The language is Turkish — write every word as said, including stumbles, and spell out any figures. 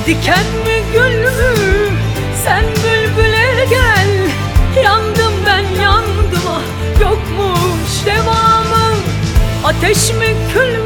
Diken mi gül mü, sen bülbüle gel. Yandım ben yandım, ah yokmuş devamı. Ateş mi kül mü,